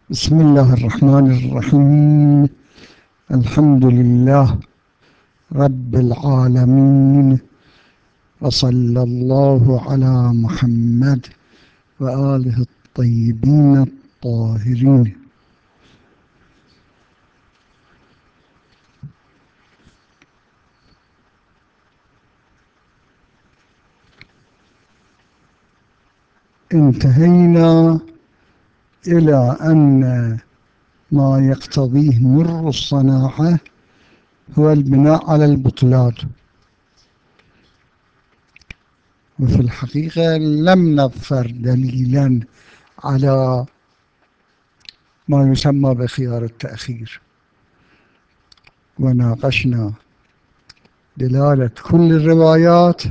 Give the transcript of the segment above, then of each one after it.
بسم الله الرحمن الرحيم. الحمد لله رب العالمين، وصلى الله على محمد وآله الطيبين الطاهرين. انتهينا إلى أن ما يقتضيه مر الصناعة هو البناء على البطلان، وفي الحقيقة لم نظفر دليلا على ما يسمى بخيار التأخير، وناقشنا دلالة كل الروايات،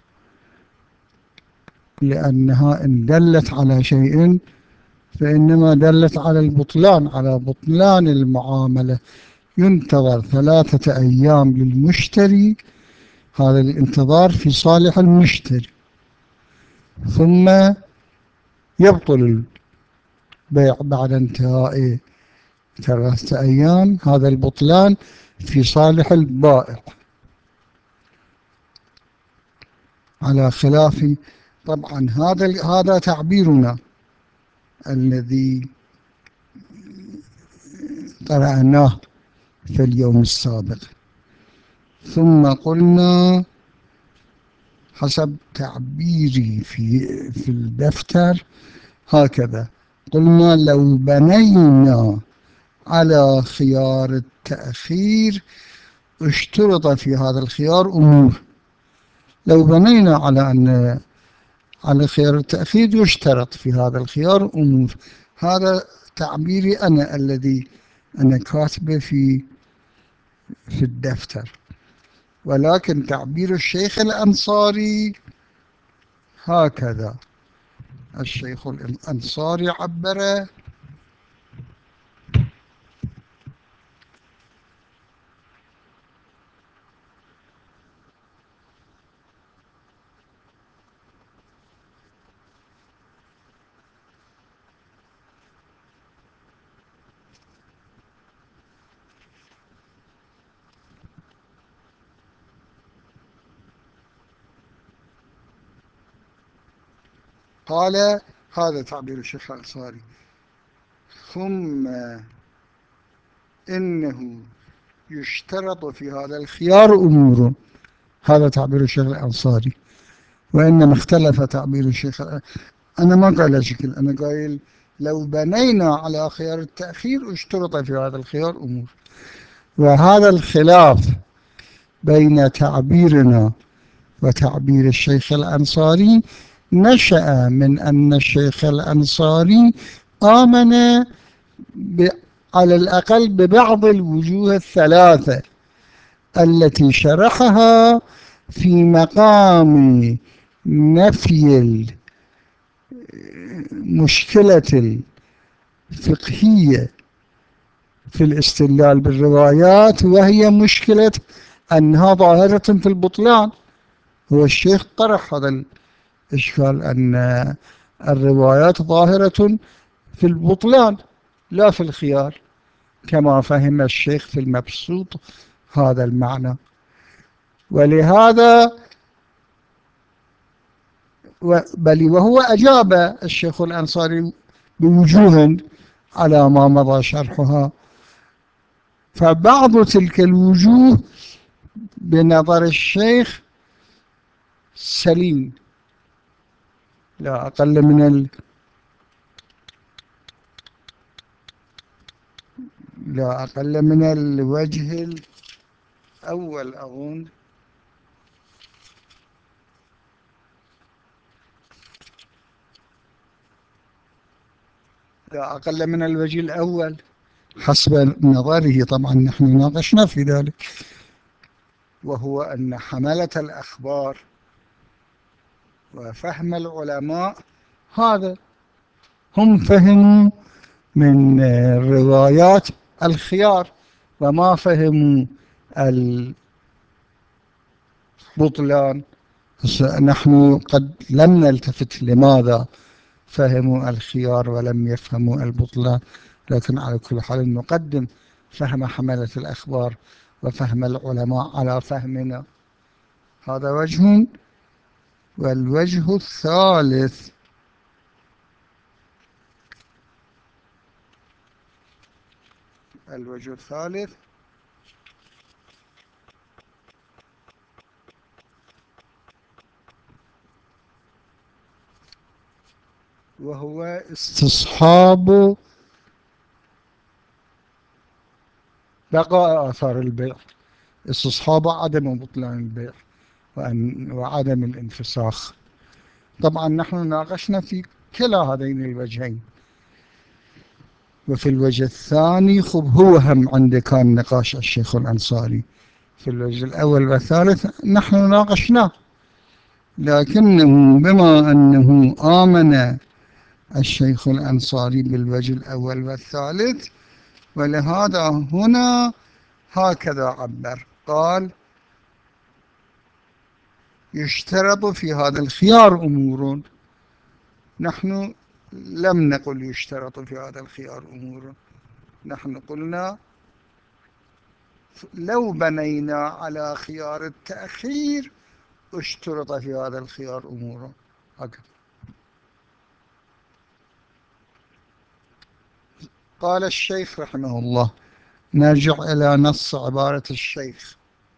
لأنها إن دلت على شيء فإنما دلت على البطلان، على بطلان المعاملة. ينتظر 3 أيام للمشتري، هذا الانتظار في صالح المشتري، ثم يبطل البيع بعد انتهاء 3 أيام، هذا البطلان في صالح البائع، على خلاف طبعا هذا تعبيرنا الذي قرأناه في اليوم السابق. ثم قلنا حسب تعبيري في الدفتر هكذا، قلنا لو بنينا على خيار التأخير اشترط في هذا الخيار أمور. لو بنينا على خيار التأخير يشترط في هذا الخيار أمور. هذا تعبيري أنا الذي أنا كاتبه في الدفتر، ولكن تعبير الشيخ الأنصاري هكذا. الشيخ الأنصاري عبر قال، هذا تعبير الشيخ الأنصاري: ثم إنه يشترط في هذا الخيار أمور. هذا تعبير الشيخ الأنصاري، وإنما اختلف تعبير الشيخ. أنا ما قايل شكل، أنا قايل لو بنينا على خيار التأخير اشترط في هذا الخيار أمور. وهذا الخلاف بين تعبيرنا وتعبير الشيخ الأنصاري نشأ من أن الشيخ الأنصاري آمن على الأقل ببعض الوجوه الثلاثة التي شرحها في مقام نفي المشكلة الفقهية في الاستدلال بالروايات، وهي مشكلة أنها ظاهرة في البطلان. هو الشيخ طرح هذا الإشكال، أن الروايات ظاهرة في البطلان لا في الخيار، كما فهم الشيخ في المبسوط هذا المعنى. ولهذا بل وهو أجاب الشيخ الأنصاري بوجوه على ما مضى شرحها، فبعض تلك الوجوه بنظر الشيخ سليم، لا أقل من الوجه الأول أظن، لا أقل من الوجه الأول حسب نظره. طبعا نحن ناقشنا في ذلك، وهو أن حملة الأخبار وفهم العلماء هذا، هم فهموا من روايات الخيار وما فهموا البطلان. نحن قد لم نلتفت لماذا فهموا الخيار ولم يفهموا البطلان، لكن على كل حال نقدم فهم حملة الأخبار وفهم العلماء على فهمنا. هذا وجه. والوجه الثالث وهو استصحاب بقاء آثار البيع، استصحاب عدم بطلان البيع وعدم الانفساخ. طبعا نحن ناقشنا في كلا هذين الوجهين. وفي الوجه الثاني هو هم عنده كان نقاش الشيخ الأنصاري. في الوجه الأول والثالث نحن ناقشناه، لكنه بما أنه آمن الشيخ الأنصاري بالوجه الأول والثالث، ولهذا هنا هكذا عبر، قال: يشترط في هذا الخيار أمور. نحن لم نقل يشترط في هذا الخيار أمور، نحن قلنا لو بنينا على خيار التأخير اشترط في هذا الخيار أمور. هكذا قال الشيخ رحمه الله. نرجع إلى نص عبارة الشيخ: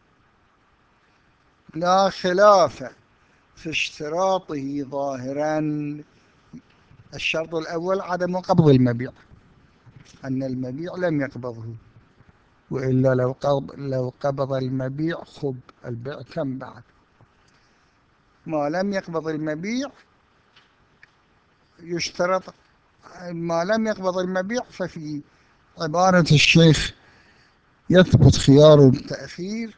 لا خلاف في اشتراطه ظاهرا. الشرط الأول عدم قبض المبيع، أن المبيع لم يقبضه، وإلا لو قبض المبيع خب البيع كم بعد. ما لم يقبض المبيع يشترط. ما لم يقبض المبيع ففي عبارة الشيخ يثبت خيار التأخير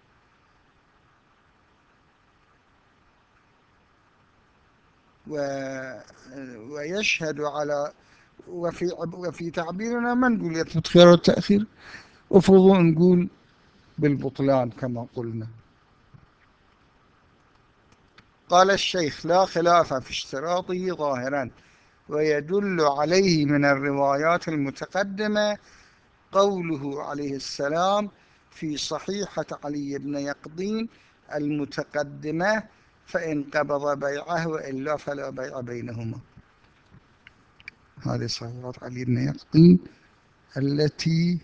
ويشهد على. وفي تعبيرنا ما نقول يثبت خيار التأخير، افرضوا نقول بالبطلان كما قلنا. قال الشيخ: لا خلاف في اشتراطه ظاهرا، ويدل عليه من الروايات المتقدمة قوله عليه السلام في صحيحة علي بن يقظين المتقدمة: فإن قبض بيعه وإلا فلا بيع بينهما. هذه صحيحة علي بن يقظين التي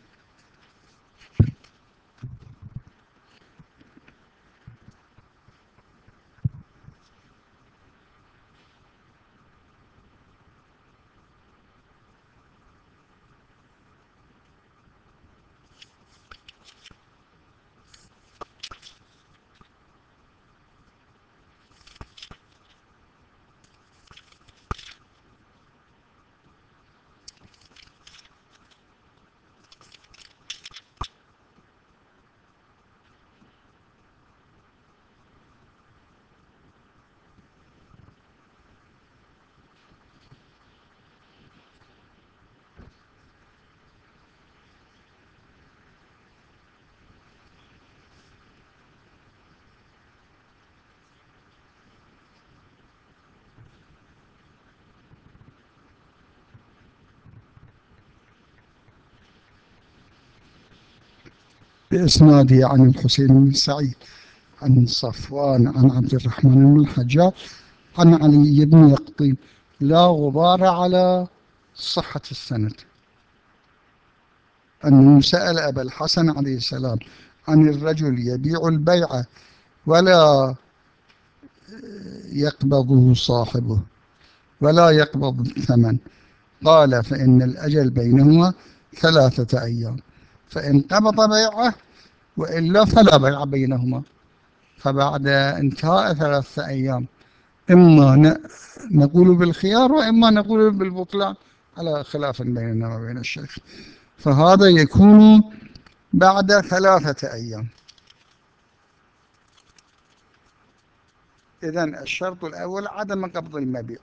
بإسناده عن الحسين بن سعيد عن صفوان عن عبد الرحمن بن الحجاج عن علي بن يقظين، لا غبار على صحة السند، أنه سأل أبا الحسن عليه السلام عن الرجل يبيع البيعة ولا يقبضه صاحبه ولا يقبض الثمن، قال: فإن الأجل بينهما 3 أيام، فإن قبض بيعه وإلا فلا بيع بينهما. فبعد انتهاء 3 أيام إما نقول بالخيار وإما نقول بالبطلان، على خلاف بيننا وبين الشيخ. فهذا يكون بعد 3 أيام. إذن الشرط الأول عدم قبض المبيع.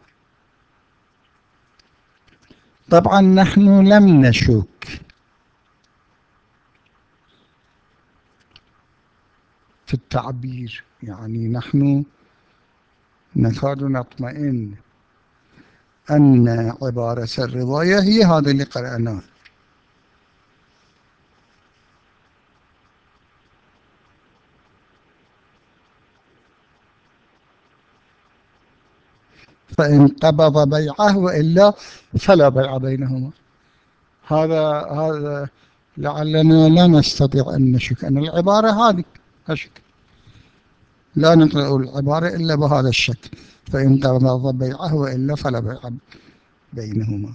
طبعا نحن لم نشك في التعبير، يعني نحن نكاد نطمئن أن عبارة الرواية هي هذا اللي قرأناه. فإن قبض بيعه وإلا فلا بيع بينهما. هذا لعلنا لا نستطيع أن نشك أن العبارة هذه أشك، لا نقرأ العبارة إلا بهذا الشكل، فإن قبض بيعه وإلا فلا بيع بينهما.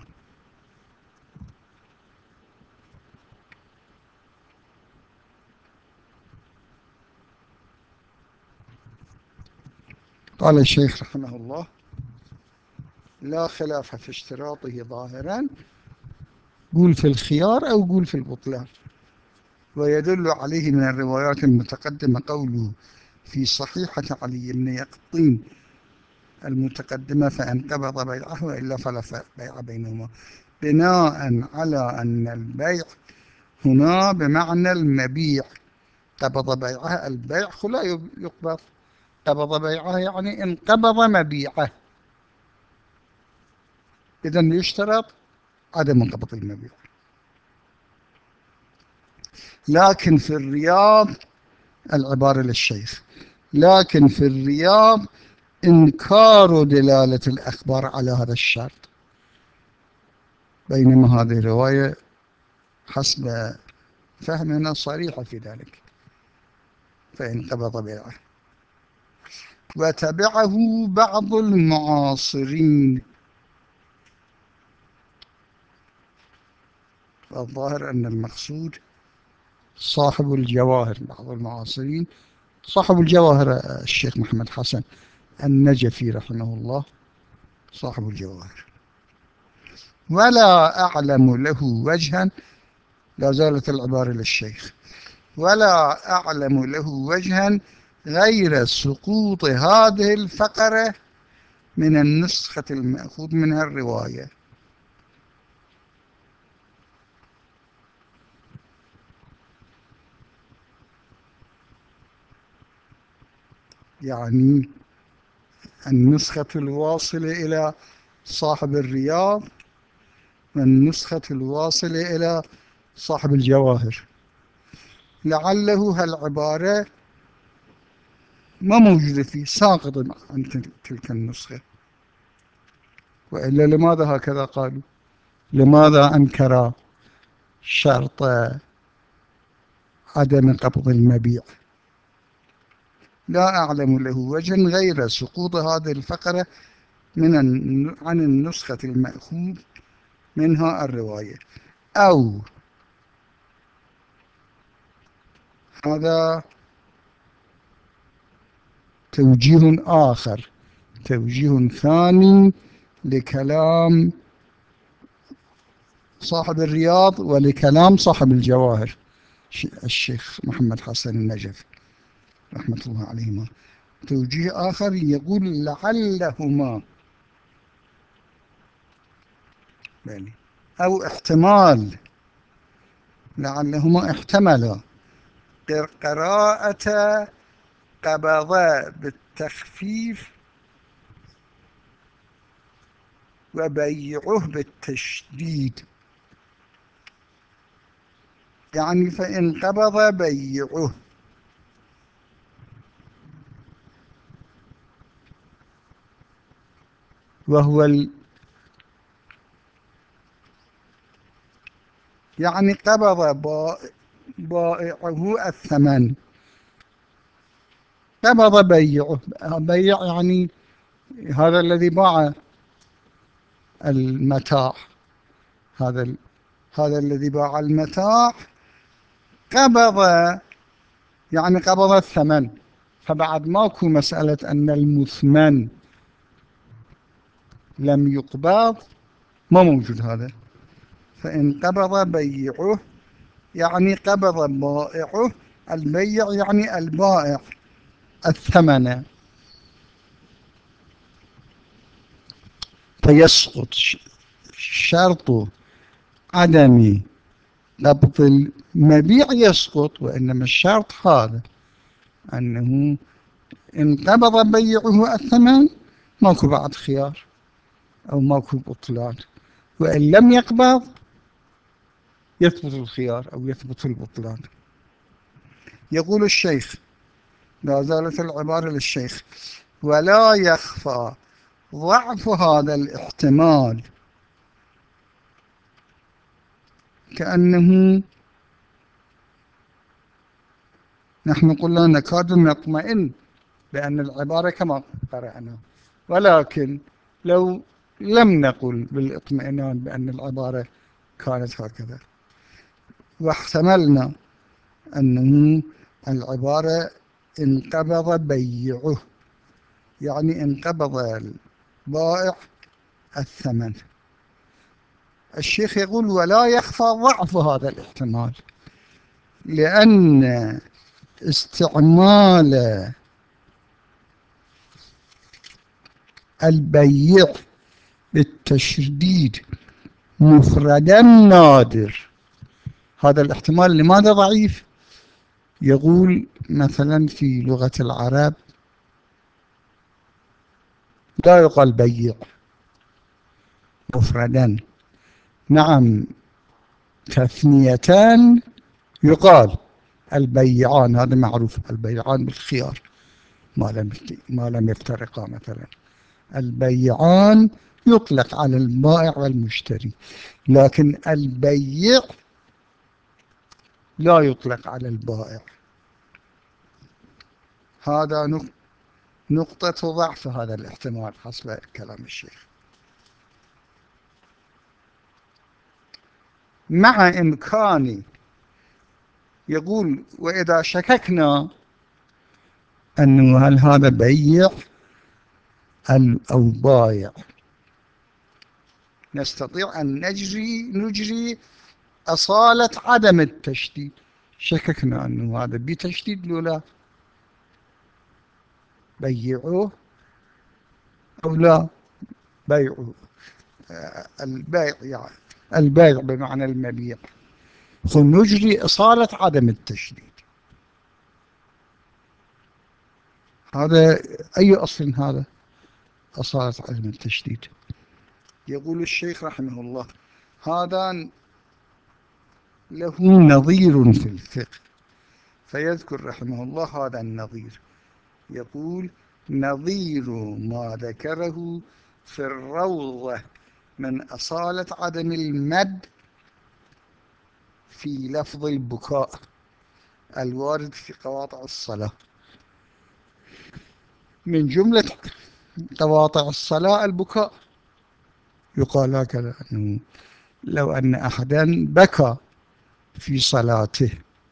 قال الشيخ رحمه الله: لا خلاف في اشتراطه ظاهرا، قول في الخيار أو قول في البطلان. ويدل عليه من الروايات المتقدمة قوله في صحيحة علي بن يقطين المتقدمة: فإن قبض بيعه وإلا فلا بيع بينهما، بناء على أن البيع هنا بمعنى المبيع. قبض بيعه، البيع لا يقبض، قبض بيعه يعني انقبض مبيعه، إذن يشترط عدم قبض المبيع. لكن في الرياض، العبارة للشيخ: لكن في الرياض إنكار دلالة الأخبار على هذا الشرط، بينما هذه الرواية حسب فهمنا صريحة في ذلك، فإن قبض بيعه. وتبعه بعض المعاصرين، الظاهر أن المقصود صاحب الجواهر. بعض المعاصرين صاحب الجواهر الشيخ محمد حسن النجفي رحمه الله، صاحب الجواهر. ولا أعلم له وجها، لا زالت العبارة للشيخ: ولا أعلم له وجها غير سقوط هذه الفقرة من النسخة المأخوذ منها الرواية. يعني النسخة الواصلة إلى صاحب الرياض والنسخة الواصلة إلى صاحب الجواهر، لعله هالعبارة ما موجودة فيه، ساقط عن تلك النسخة. وإلا لماذا هكذا قالوا؟ لماذا أنكر شرط عدم قبض المبيع؟ لا أعلم له وجها غير سقوط هذه الفقرة عن النسخة المأخوذ منها الرواية، أو هذا توجيه آخر، توجيه ثاني لكلام صاحب الرياض ولكلام صاحب الجواهر الشيخ محمد حسن النجف رحمة الله عليهما. توجيه آخر يقول لعلهما، يعني أو احتمال، لعلهما احتملا قراءة قبض بالتخفيف وبيعه بالتشديد. يعني فإن قبض بيعه، وهو يعني قبض بائعه الثمن، قبض بيعه، بيع يعني هذا الذي باع المتاع، هذا الذي باع المتاع قبض، يعني قبض الثمن. فبعد ماكو مسألة أن المثمن لم يقبض، ما موجود هذا. فإن قبض بيعه يعني قبض بائعه، البيع يعني البائع الثمن، فيسقط شرط عدم قبض المبيع، يسقط. وإنما الشرط هذا أنه إن قبض بيعه الثمن ماكو بعد خيار أو ماكو بطلان، وإن لم يقبض يثبت الخيار أو يثبت البطلان. يقول الشيخ، لا زالت العبارة للشيخ: ولا يخفى ضعف هذا الاحتمال كأنه نحن قلنا نكاد نطمئن بأن العبارة كما قرأنا، ولكن لو لم نقل بالاطمئنان بأن العبارة كانت هكذا واحتملنا أنه العبارة انقبض بيعه، يعني انقبض البائع الثمن، الشيخ يقول ولا يخفى ضعف هذا الاحتمال، لأن استعمال البيع بالتشديد مفردا نادر. هذا الاحتمال لماذا ضعيف؟ يقول مثلا في لغة العرب لا يقال بيع مفردا، نعم تثنيتان يقال البيعان، هذا معروف، البيعان بالخيار ما لم يفترقا، مثلا البيعان يطلق على البائع والمشتري، لكن البيع لا يطلق على البائع. هذا نقطة ضعف هذا الاحتمال حسب كلام الشيخ، مع إمكان يقول وإذا شككنا أنه هل هذا بيع أو بايع نستطيع أن نجري أصالة عدم التشديد، شككنا أنه هذا بتشديد لولا بيعوه أو لا بيعوه، البيع يعني البيع بمعنى المبيع، فنجري أصالة عدم التشديد. هذا أي أصل هذا أصالة عدم التشديد؟ يقول الشيخ رحمه الله هذا له نظير في الفقه، فيذكر رحمه الله هذا النظير، يقول نظير ما ذكره في الروضة من أصالة عدم المد في لفظ البكاء الوارد في قواطع الصلاة. من جملة قواطع الصلاة البكاء، يقال هكذا أنه لو أن أحدا بكى في صلاته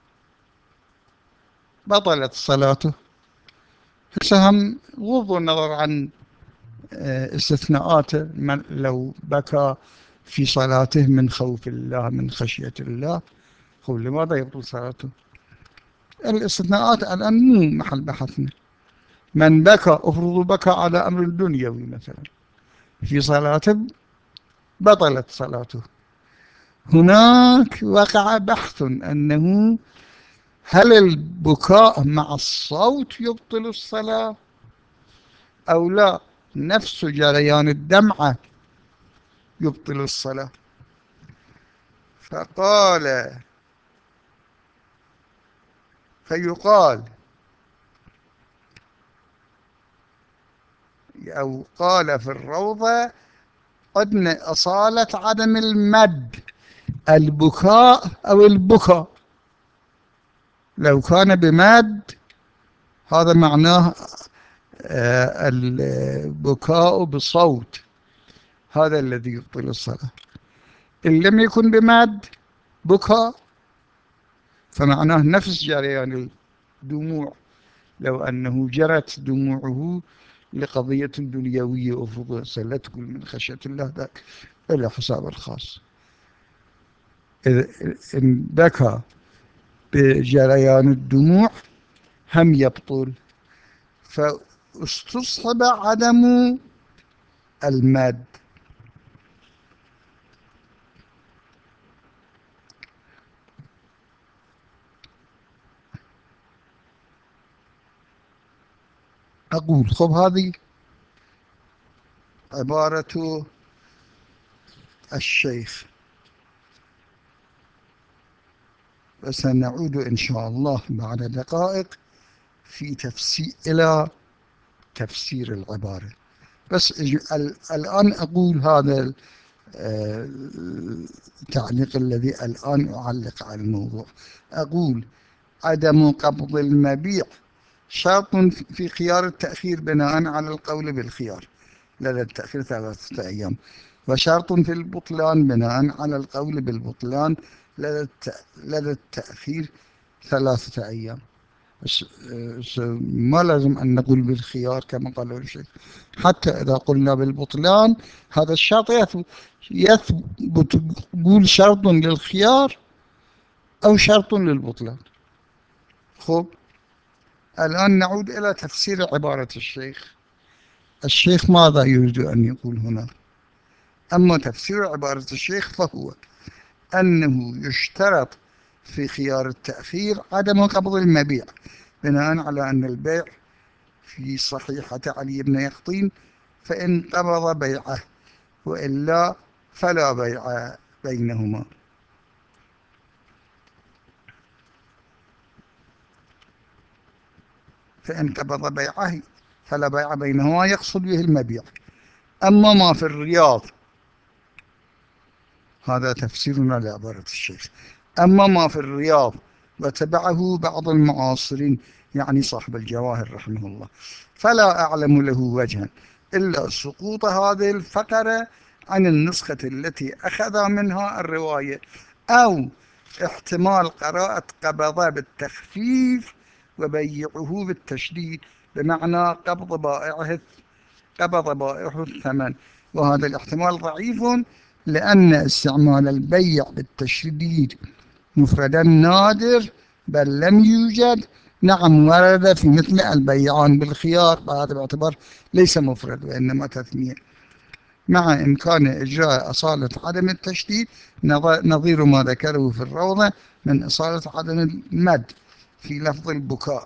بطلت صلاته، فهم غض النظر عن استثناءاته، لو بكى في صلاته من خوف الله من خشية الله، لماذا يبطل صلاته؟ الاستثناءات الآن مو محل بحثنا. من بكى أفرض بكى على أمر دنيوي مثلا في صلاته بطلت صلاته، هناك وقع بحث أنه هل البكاء مع الصوت يبطل الصلاة أو لا، نفس جريان الدمعة يبطل الصلاة. فيقال أو قال في الروضة أدنى أصالة عدم المد البكاء أو البكاء، لو كان بمد هذا معناه البكاء بصوت، هذا الذي يبطل الصلاة. إن لم يكن بمد بكاء فمعناه نفس جريان الدموع، لو أنه جرت دموعه لقضية دنيوية أفضل سلتكم من خشية الله ذاك إلى حساب الخاص. إن بكى بجريان الدموع هم يبطل، فاستصحب عدم المد. أقول هذه عبارة الشيخ، وسنعود إن شاء الله بعد دقائق إلى تفسير العبارة، بس الآن أقول هذا التعليق الذي الآن أعلق على الموضوع. أقول عدم قبض المبيع شرط في خيار التأخير بناء على القول بالخيار لدى التأخير 3 أيام، وشرط في البطلان بناء على القول بالبطلان لدى التأخير 3 أيام. ما لازم أن نقول بالخيار كما قال الشيخ، حتى إذا قلنا بالبطلان هذا الشرط يثبت قبول شرط للخيار أو شرط للبطلان. خب الآن نعود إلى تفسير عبارة الشيخ. الشيخ ماذا يريد أن يقول هنا؟ أما تفسير عبارة الشيخ فهو أنه يشترط في خيار التأخير عدم قبض المبيع بناء على أن البيع في صحيحة علي بن يقطين فإن قبض بيعه وإلا فلا بيع بينهما. فإن قبض بيعه فلا بيع بينهما يقصد به المبيع. أما ما في الرياض، هذا تفسيرنا لعبارة الشيخ، أما ما في الرياض وتبعه بعض المعاصرين يعني صاحب الجواهر رحمه الله، فلا أعلم له وجها إلا سقوط هذه الفقرة عن النسخة التي أخذ منها الرواية، أو احتمال قراءة قبض بالتخفيف وبيعه بالتشديد بمعنى قبض بائعه الثمن، وهذا الاحتمال ضعيف لأن استعمال البيع بالتشديد مفردا نادر بل لم يوجد. نعم ورد في مثل البيعان بالخيار، بهذا باعتبار ليس مفرد وإنما تثنية، مع إمكان إجراء أصالة عدم التشديد نظير ما ذكره في الروضة من أصالة عدم المد في لفظ البكاء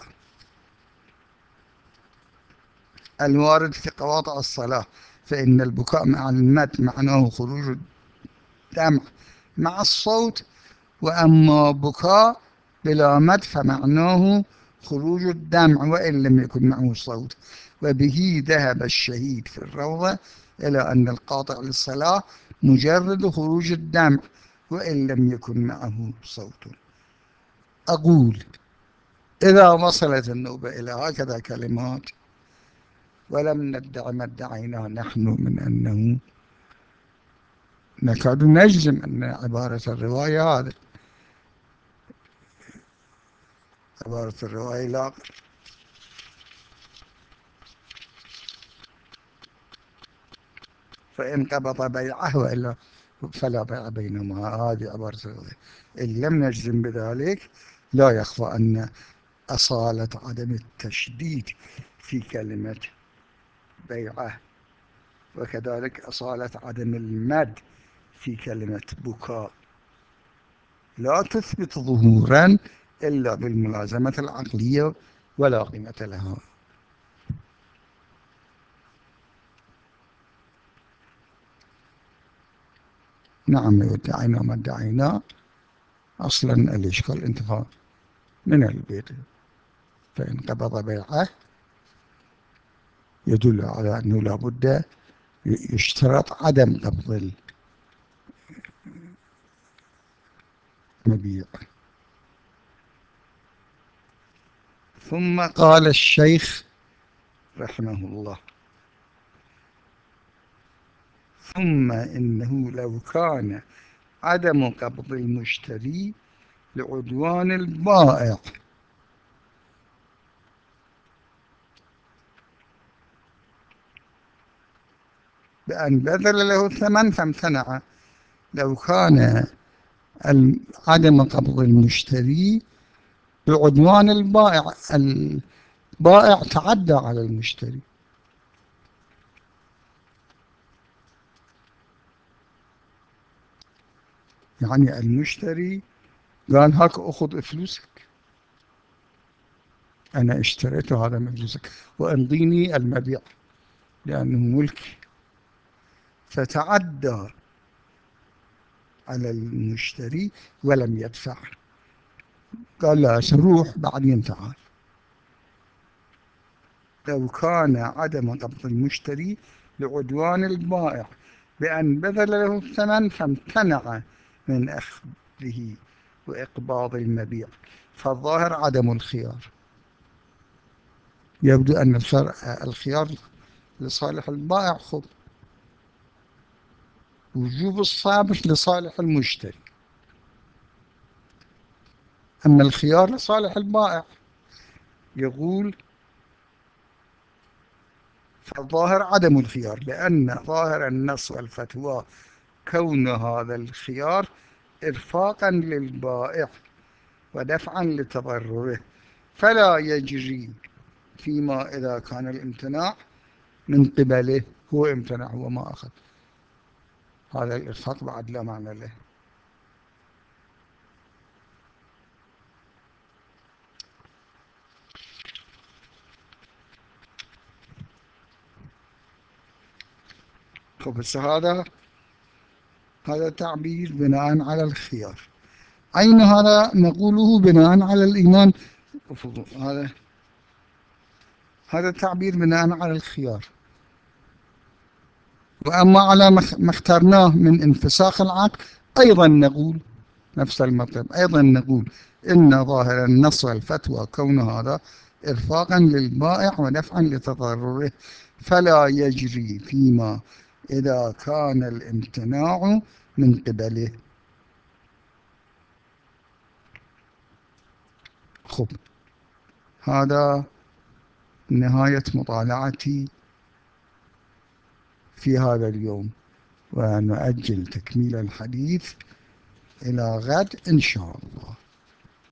الوارد في قواطع الصلاة، فإن البكاء مع المد معناه خروج الدمع مع الصوت، وأما بكاء بلا مد فمعناه خروج الدمع وإن لم يكن معه صوت. وبه ذهب الشهيد في الروضة إلى أن القاطع للصلاة مجرد خروج الدمع وإن لم يكن معه صوت. أقول إذا وصلت النوبة إلى هكذا كلمات ولم ندع ما ادعيناه نحن من أنه نكاد نجزم أن عبارة الرواية هذه عبارة الرواية لا فإن قبض بيعه وإلا فلا بيع بينهما، هذه عبارة الرواية. إن لم نجزم بذلك لا يخفى أن أصالة عدم التشديد في كلمة بيعه وكذلك أصالة عدم المد في كلمة بكاء لا تثبت ظهورا إلا بالملازمة العقلية ولا قيمة لها. نعم ادعينا ما ادعينا أصلا الإشكال انتهى من البيت، فإن قبض بيعه يدل على أنه لابد يشترط عدم قبض المبيع. ثم قال الشيخ رحمه الله: ثم إنه لو كان عدم قبض المشتري لعدوان البائع بأن بذل له الثمن فامتنع، لو كان عدم قبض المشتري بعدوان البائع، البائع تعدى على المشتري، يعني المشتري قال هاك أخذ فلوسك، أنا اشتريت هذا من فلوسك وأمضيني المبيع لأنه ملكي، فتعدى على المشتري ولم يدفع، قال لا سروح بعدين تعال. لو كان عدم قبض المشتري لعدوان البائع بأن بذل له الثمن فامتنع من أخذه وإقباض المبيع، فالظاهر عدم الخيار. يبدو أن الخيار لصالح البائع، خب وجوب الصابر لصالح المشتري، أما الخيار لصالح البائع. يقول فالظاهر عدم الخيار، لأن ظاهر النص والفتوى كون هذا الخيار إرفاقا للبائع ودفعا لتضرره، فلا يجري فيما إذا كان الامتناع من قبله، هو امتنع هو ما أخذ، هذا الإرفاق بعد لا معنى له. خب هذا تعبير بناء على الخيار. أين هذا نقوله بناء على الإيمان؟ هذا تعبير بناء على الخيار. وأما على ما اخترناه من انفساخ العقد أيضا نقول نفس المطلب، أيضا نقول إن ظاهر النص والفتوى كون هذا إرفاقا للبائع ودفعا لتضرره، فلا يجري فيما إذا كان الامتناع من قبله. خب هذا نهاية مطالعتي في هذا اليوم، ونؤجل تكميل الحديث إلى غد إن شاء الله.